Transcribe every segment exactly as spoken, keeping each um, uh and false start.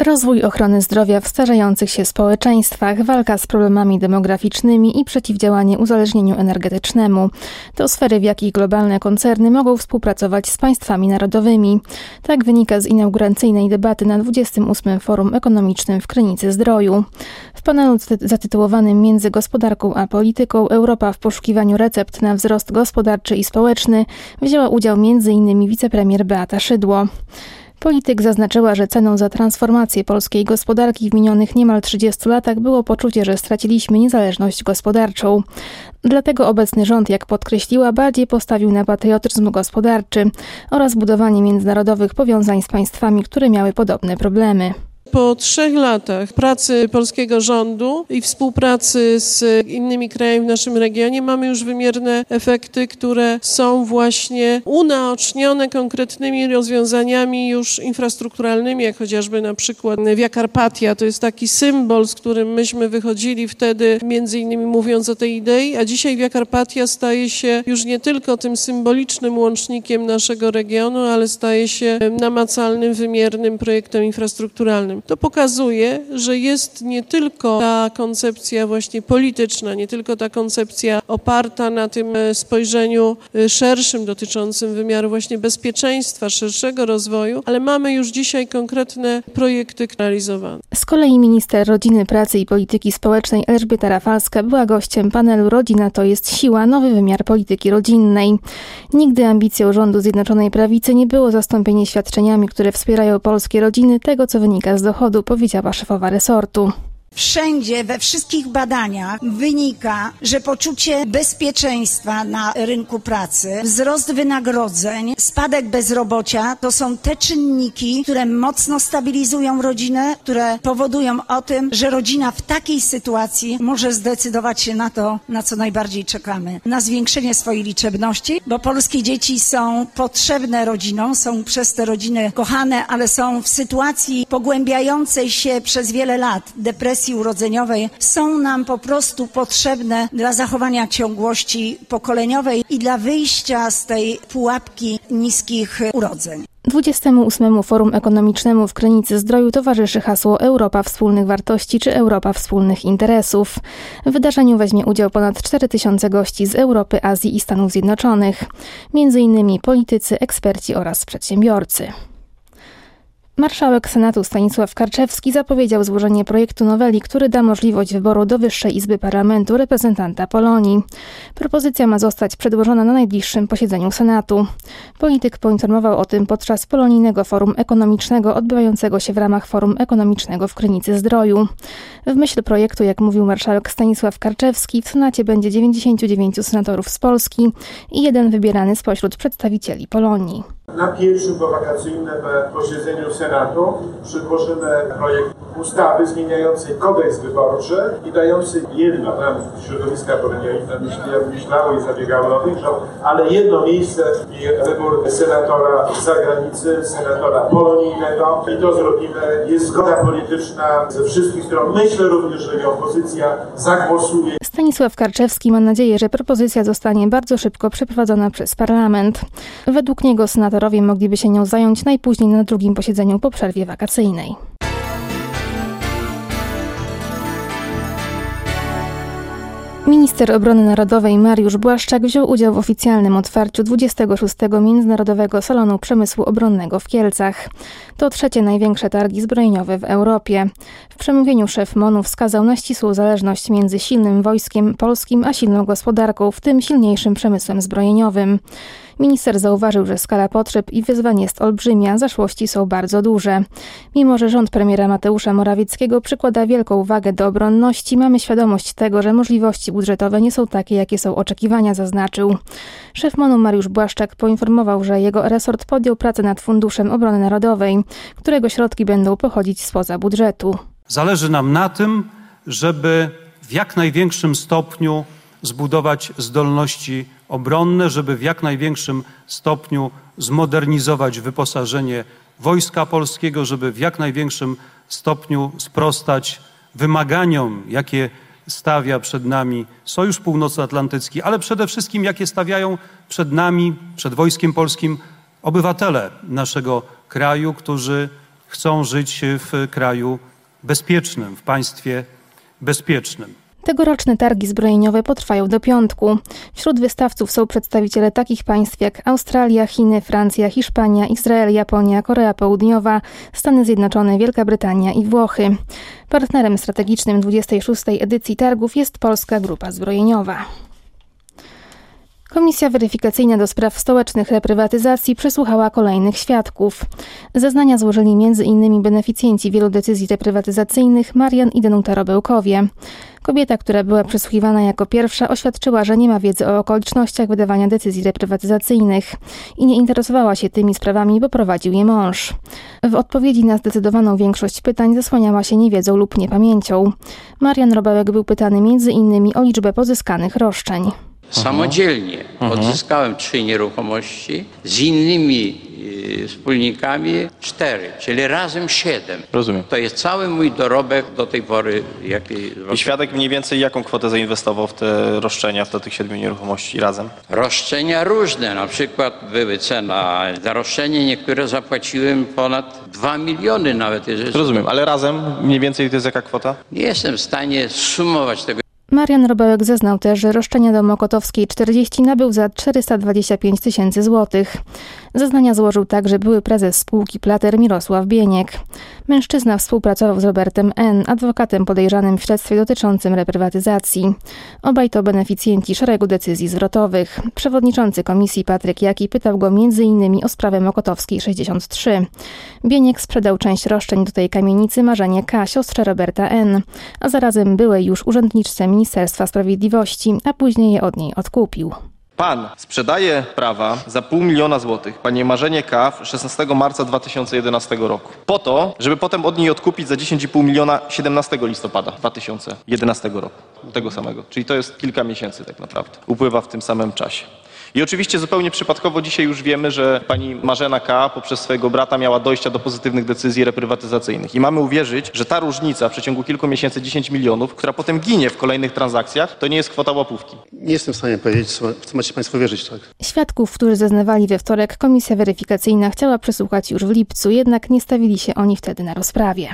Rozwój ochrony zdrowia w starzejących się społeczeństwach, walka z problemami demograficznymi i przeciwdziałanie uzależnieniu energetycznemu. To sfery, w jakich globalne koncerny mogą współpracować z państwami narodowymi. Tak wynika z inauguracyjnej debaty na dwudziestym ósmym Forum Ekonomicznym w Krynicy-Zdroju. W panelu zatytułowanym Między gospodarką a polityką Europa w poszukiwaniu recept na wzrost gospodarczy i społeczny wzięła udział między innymi wicepremier Beata Szydło. Polityk zaznaczyła, że ceną za transformację polskiej gospodarki w minionych niemal trzydziestu latach było poczucie, że straciliśmy niezależność gospodarczą. Dlatego obecny rząd, jak podkreśliła, bardziej postawił na patriotyzm gospodarczy oraz budowanie międzynarodowych powiązań z państwami, które miały podobne problemy. Po trzech latach pracy polskiego rządu i współpracy z innymi krajami w naszym regionie mamy już wymierne efekty, które są właśnie unaocznione konkretnymi rozwiązaniami już infrastrukturalnymi, jak chociażby na przykład Via Carpatia. To jest taki symbol, z którym myśmy wychodzili wtedy, między innymi mówiąc o tej idei, a dzisiaj Via Carpatia staje się już nie tylko tym symbolicznym łącznikiem naszego regionu, ale staje się namacalnym, wymiernym projektem infrastrukturalnym. To pokazuje, że jest nie tylko ta koncepcja właśnie polityczna, nie tylko ta koncepcja oparta na tym spojrzeniu szerszym dotyczącym wymiaru właśnie bezpieczeństwa, szerszego rozwoju, ale mamy już dzisiaj konkretne projekty realizowane. Z kolei minister rodziny, pracy i polityki społecznej Elżbieta Rafalska była gościem panelu Rodzina to jest siła, nowy wymiar polityki rodzinnej. Nigdy ambicją rządu Zjednoczonej Prawicy nie było zastąpienie świadczeniami, które wspierają polskie rodziny, tego co wynika z dochodu, powiedziała szefowa resortu. Wszędzie, we wszystkich badaniach wynika, że poczucie bezpieczeństwa na rynku pracy, wzrost wynagrodzeń, spadek bezrobocia to są te czynniki, które mocno stabilizują rodzinę, które powodują o tym, że rodzina w takiej sytuacji może zdecydować się na to, na co najbardziej czekamy. Na zwiększenie swojej liczebności, bo polskie dzieci są potrzebne rodzinom, są przez te rodziny kochane, ale są w sytuacji pogłębiającej się przez wiele lat depresji urodzeniowej, są nam po prostu potrzebne dla zachowania ciągłości pokoleniowej i dla wyjścia z tej pułapki niskich urodzeń. dwudziestemu ósmemu Forum Ekonomicznemu w Krynicy-Zdroju towarzyszy hasło Europa wspólnych wartości czy Europa wspólnych interesów. W wydarzeniu weźmie udział ponad cztery tysiące gości z Europy, Azji i Stanów Zjednoczonych, między innymi politycy, eksperci oraz przedsiębiorcy. Marszałek Senatu Stanisław Karczewski zapowiedział złożenie projektu noweli, który da możliwość wyboru do Wyższej Izby Parlamentu reprezentanta Polonii. Propozycja ma zostać przedłożona na najbliższym posiedzeniu Senatu. Polityk poinformował o tym podczas Polonijnego Forum Ekonomicznego odbywającego się w ramach Forum Ekonomicznego w Krynicy-Zdroju. W myśl projektu, jak mówił marszałek Stanisław Karczewski, w Senacie będzie dziewięćdziesięciu dziewięciu senatorów z Polski i jeden wybierany spośród przedstawicieli Polonii. Na pierwszym powakacyjnym posiedzeniu Senatu przedłożymy projekt ustawy zmieniającej kodeks wyborczy i dający jedno, tam środowiska pewnie myślały i zabiegały o tych, ale jedno miejsce i wybór senatora z zagranicy, senatora polonijnego i to zrobimy. Jest zgoda polityczna ze wszystkich stron. Myślę również, że i opozycja zagłosuje. Stanisław Karczewski ma nadzieję, że propozycja zostanie bardzo szybko przeprowadzona przez parlament. Według niego senatorowie mogliby się nią zająć najpóźniej na drugim posiedzeniu po przerwie wakacyjnej. Minister Obrony Narodowej Mariusz Błaszczak wziął udział w oficjalnym otwarciu dwudziestego szóstego Międzynarodowego Salonu Przemysłu Obronnego w Kielcach. To trzecie największe targi zbrojeniowe w Europie. W przemówieniu szef MON-u wskazał na ścisłą zależność między silnym wojskiem polskim a silną gospodarką, w tym silniejszym przemysłem zbrojeniowym. Minister zauważył, że skala potrzeb i wyzwań jest olbrzymia, zaszłości są bardzo duże. Mimo że rząd premiera Mateusza Morawieckiego przykłada wielką wagę do obronności, mamy świadomość tego, że możliwości budżetowe nie są takie, jakie są oczekiwania, zaznaczył. Szef MON-u Mariusz Błaszczak poinformował, że jego resort podjął pracę nad Funduszem Obrony Narodowej, którego środki będą pochodzić spoza budżetu. Zależy nam na tym, żeby w jak największym stopniu zbudować zdolności obronne, żeby w jak największym stopniu zmodernizować wyposażenie Wojska Polskiego, żeby w jak największym stopniu sprostać wymaganiom, jakie stawia przed nami Sojusz Północnoatlantycki, ale przede wszystkim jakie stawiają przed nami, przed Wojskiem Polskim obywatele naszego kraju, którzy chcą żyć w kraju bezpiecznym, w państwie bezpiecznym. Tegoroczne targi zbrojeniowe potrwają do piątku. Wśród wystawców są przedstawiciele takich państw jak Australia, Chiny, Francja, Hiszpania, Izrael, Japonia, Korea Południowa, Stany Zjednoczone, Wielka Brytania i Włochy. Partnerem strategicznym dwudziestej szóstej edycji targów jest Polska Grupa Zbrojeniowa. Komisja weryfikacyjna do spraw stołecznych reprywatyzacji przesłuchała kolejnych świadków. Zeznania złożyli m.in. beneficjenci wielu decyzji reprywatyzacyjnych Marian i Danuta Robełkowie. Kobieta, która była przesłuchiwana jako pierwsza, oświadczyła, że nie ma wiedzy o okolicznościach wydawania decyzji reprywatyzacyjnych i nie interesowała się tymi sprawami, bo prowadził je mąż. W odpowiedzi na zdecydowaną większość pytań zasłaniała się niewiedzą lub niepamięcią. Marian Robełek był pytany m.in. o liczbę pozyskanych roszczeń. Samodzielnie mhm. odzyskałem trzy nieruchomości, z innymi y, wspólnikami cztery, czyli razem siedem. Rozumiem. To jest cały mój dorobek do tej pory. Jaki... I świadek mniej więcej jaką kwotę zainwestował w te roszczenia, w tych siedmiu nieruchomości razem? Roszczenia różne, na przykład były cena, za roszczenie niektóre zapłaciłem ponad dwa miliony nawet. Jeżeli... Rozumiem, ale razem mniej więcej to jest jaka kwota? Nie jestem w stanie sumować tego. Marian Robełek zeznał też, że roszczenia do Mokotowskiej czterdzieści nabył za czterysta dwadzieścia pięć tysięcy złotych. Zeznania złożył także były prezes spółki Plater Mirosław Bieniek. Mężczyzna współpracował z Robertem N., adwokatem podejrzanym w śledztwie dotyczącym reprywatyzacji. Obaj to beneficjenci szeregu decyzji zwrotowych. Przewodniczący komisji Patryk Jaki pytał go między innymi o sprawę Mokotowskiej sześćdziesiąt trzy. Bieniek sprzedał część roszczeń do tej kamienicy Marzenie K., siostrze Roberta N., a zarazem byłej już urzędniczce Ministerstwa Sprawiedliwości, a później je od niej odkupił. Pan sprzedaje prawa za pół miliona złotych pani Marzenie K. szesnastego marca dwa tysiące jedenastego roku. Po to, żeby potem od niej odkupić za dziesięć i pół miliona siedemnastego listopada dwa tysiące jedenastego roku. Tego samego. Czyli to jest kilka miesięcy tak naprawdę. Upływa w tym samym czasie. I oczywiście zupełnie przypadkowo dzisiaj już wiemy, że pani Marzena K. poprzez swojego brata miała dojścia do pozytywnych decyzji reprywatyzacyjnych. I mamy uwierzyć, że ta różnica w przeciągu kilku miesięcy dziesięć milionów, która potem ginie w kolejnych transakcjach, to nie jest kwota łapówki. Nie jestem w stanie powiedzieć, w co macie państwo wierzyć, tak? Świadków, którzy zeznawali we wtorek, komisja weryfikacyjna chciała przesłuchać już w lipcu, jednak nie stawili się oni wtedy na rozprawie.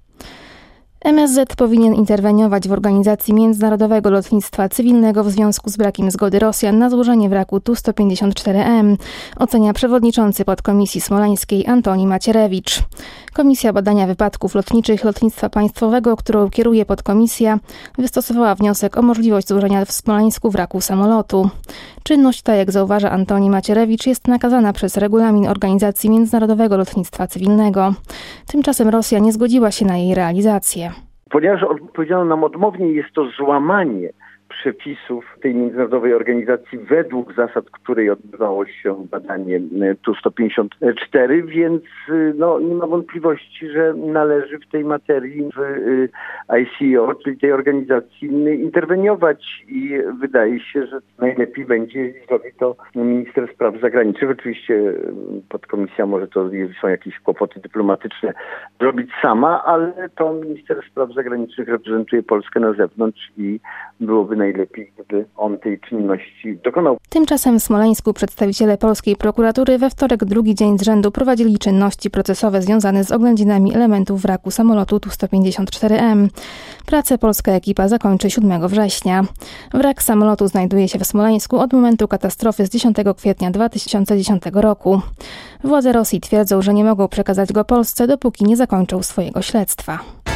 M S Z powinien interweniować w organizacji Międzynarodowego Lotnictwa Cywilnego w związku z brakiem zgody Rosjan na złożenie wraku Tu sto pięćdziesiąt cztery M, ocenia przewodniczący podkomisji smoleńskiej Antoni Macierewicz. Komisja Badania Wypadków Lotniczych Lotnictwa Państwowego, którą kieruje podkomisja, wystosowała wniosek o możliwość złożenia w Smoleńsku wraku samolotu. Czynność ta, jak zauważa Antoni Macierewicz, jest nakazana przez regulamin Organizacji Międzynarodowego Lotnictwa Cywilnego. Tymczasem Rosja nie zgodziła się na jej realizację. Ponieważ odpowiedziano nam odmownie, jest to złamanie przepisów tej międzynarodowej organizacji, według zasad której odbywało się badanie Tu sto pięćdziesiąt cztery, więc no, nie ma wątpliwości, że należy w tej materii w I C O, czyli tej organizacji, interweniować i wydaje się, że najlepiej będzie, jeśli zrobi to minister spraw zagranicznych. Oczywiście podkomisja może to, jeśli są jakieś kłopoty dyplomatyczne, zrobić sama, ale to minister spraw zagranicznych reprezentuje Polskę na zewnątrz i byłoby najlepiej, gdyby on tej czynności dokonał. Tymczasem w Smoleńsku przedstawiciele polskiej prokuratury we wtorek drugi dzień z rzędu prowadzili czynności procesowe związane z oględzinami elementów wraku samolotu Tu sto pięćdziesiąt cztery M. Pracę polska ekipa zakończy siódmego września. Wrak samolotu znajduje się w Smoleńsku od momentu katastrofy z dziesiątego kwietnia dwa tysiące dziesiątego roku. Władze Rosji twierdzą, że nie mogą przekazać go Polsce, dopóki nie zakończą swojego śledztwa.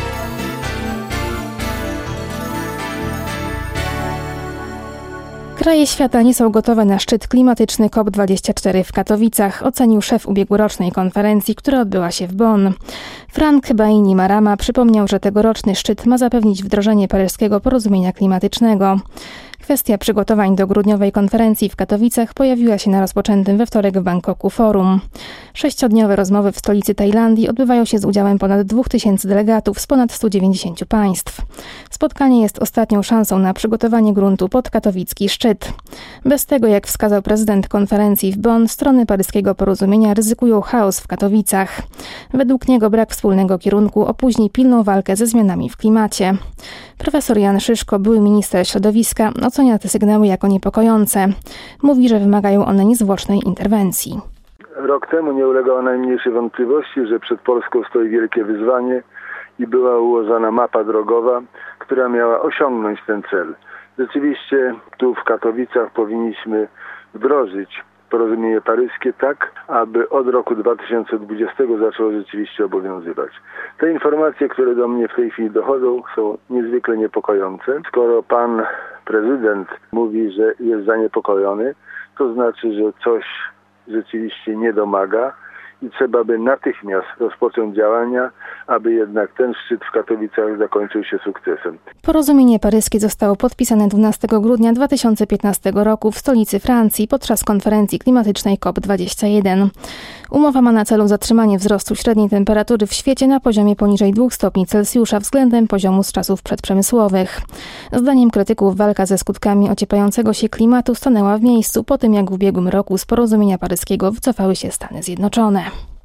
Kraje świata nie są gotowe na szczyt klimatyczny COP dwadzieścia cztery w Katowicach, ocenił szef ubiegłorocznej konferencji, która odbyła się w Bonn. Frank Bainimarama przypomniał, że tegoroczny szczyt ma zapewnić wdrożenie paryskiego porozumienia klimatycznego. Kwestia przygotowań do grudniowej konferencji w Katowicach pojawiła się na rozpoczętym we wtorek w Bangkoku forum. Sześciodniowe rozmowy w stolicy Tajlandii odbywają się z udziałem ponad dwóch tysięcy delegatów z ponad stu dziewięćdziesięciu państw. Spotkanie jest ostatnią szansą na przygotowanie gruntu pod katowicki szczyt. Bez tego, jak wskazał prezydent konferencji w Bonn, strony paryskiego porozumienia ryzykują chaos w Katowicach. Według niego brak wspólnego kierunku opóźni pilną walkę ze zmianami w klimacie. Profesor Jan Szyszko, były minister środowiska, ocenia te sygnały jako niepokojące. Mówi, że wymagają one niezwłocznej interwencji. Rok temu nie ulegało najmniejszej wątpliwości, że przed Polską stoi wielkie wyzwanie i była ułożona mapa drogowa, która miała osiągnąć ten cel. Rzeczywiście tu w Katowicach powinniśmy wdrożyć porozumienie paryskie tak, aby od roku dwa tysiące dwudziestego zaczęło rzeczywiście obowiązywać. Te informacje, które do mnie w tej chwili dochodzą, są niezwykle niepokojące. Skoro pan prezydent mówi, że jest zaniepokojony, to znaczy, że coś rzeczywiście nie domaga i trzeba by natychmiast rozpocząć działania, aby jednak ten szczyt w Katowicach zakończył się sukcesem. Porozumienie paryskie zostało podpisane dwunastego grudnia dwa tysiące piętnastego roku w stolicy Francji podczas konferencji klimatycznej COP dwadzieścia jeden. Umowa ma na celu zatrzymanie wzrostu średniej temperatury w świecie na poziomie poniżej dwóch stopni Celsjusza względem poziomu z czasów przedprzemysłowych. Zdaniem krytyków walka ze skutkami ocieplającego się klimatu stanęła w miejscu po tym, jak w ubiegłym roku z porozumienia paryskiego wycofały się Stany Zjednoczone.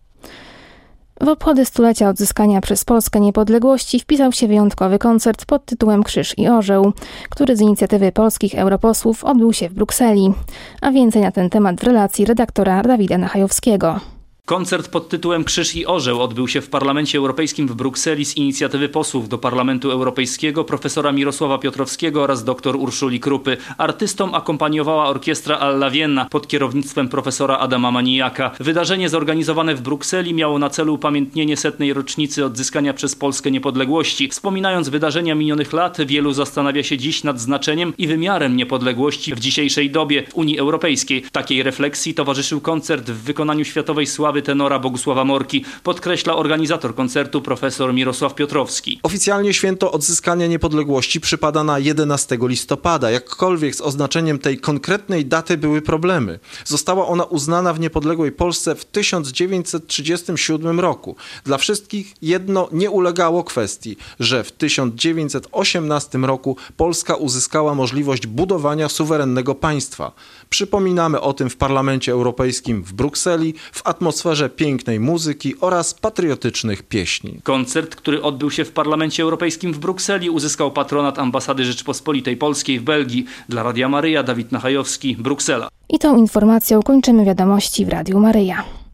W obchody stulecia odzyskania przez Polskę niepodległości wpisał się wyjątkowy koncert pod tytułem Krzyż i Orzeł, który z inicjatywy polskich europosłów odbył się w Brukseli. A więcej na ten temat w relacji redaktora Dawida Nachajowskiego. Koncert pod tytułem Krzyż i Orzeł odbył się w Parlamencie Europejskim w Brukseli z inicjatywy posłów do Parlamentu Europejskiego profesora Mirosława Piotrowskiego oraz dr Urszuli Krupy. Artystom akompaniowała orkiestra Alla Vienna pod kierownictwem profesora Adama Manijaka. Wydarzenie zorganizowane w Brukseli miało na celu upamiętnienie setnej rocznicy odzyskania przez Polskę niepodległości. Wspominając wydarzenia minionych lat, wielu zastanawia się dziś nad znaczeniem i wymiarem niepodległości w dzisiejszej dobie w Unii Europejskiej. Takiej refleksji towarzyszył koncert w wykonaniu światowej sławy tenora Bogusława Morki, podkreśla organizator koncertu profesor Mirosław Piotrowski. Oficjalnie święto odzyskania niepodległości przypada na jedenastego listopada. Jakkolwiek z oznaczeniem tej konkretnej daty były problemy. Została ona uznana w niepodległej Polsce w tysiąc dziewięćset trzydziestym siódmym roku. Dla wszystkich jedno nie ulegało kwestii, że w tysiąc dziewięćset osiemnastym roku Polska uzyskała możliwość budowania suwerennego państwa. Przypominamy o tym w Parlamencie Europejskim w Brukseli w atmosferze pięknej muzyki oraz patriotycznych pieśni. Koncert, który odbył się w Parlamencie Europejskim w Brukseli, uzyskał patronat Ambasady Rzeczypospolitej Polskiej w Belgii. Dla Radia Maryja Dawid Nachajowski, Bruksela. I tą informacją kończymy wiadomości w Radiu Maryja.